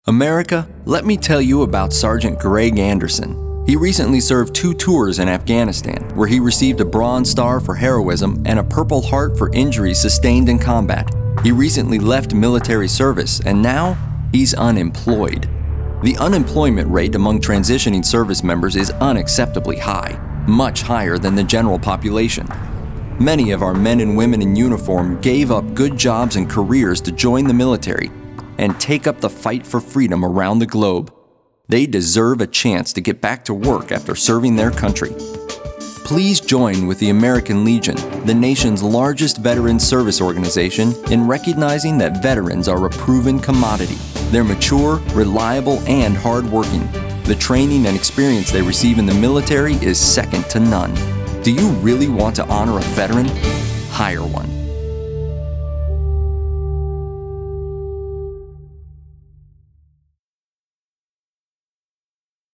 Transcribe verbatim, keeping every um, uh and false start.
America, let me tell you about Sergeant Greg Anderson. He recently served two tours in Afghanistan, where he received a Bronze Star for heroism and a Purple Heart for injuries sustained in combat. He recently left military service, and now he's unemployed. The unemployment rate among transitioning service members is unacceptably high, much higher than the general population. Many of our men and women in uniform gave up good jobs and careers to join the military and take up the fight for freedom around the globe. They deserve a chance to get back to work after serving their country. Please join with the American Legion, the nation's largest veteran service organization, in recognizing that veterans are a proven commodity. They're mature, reliable, and hardworking. The training and experience they receive in the military is second to none. Do you really want to honor a veteran? Hire one.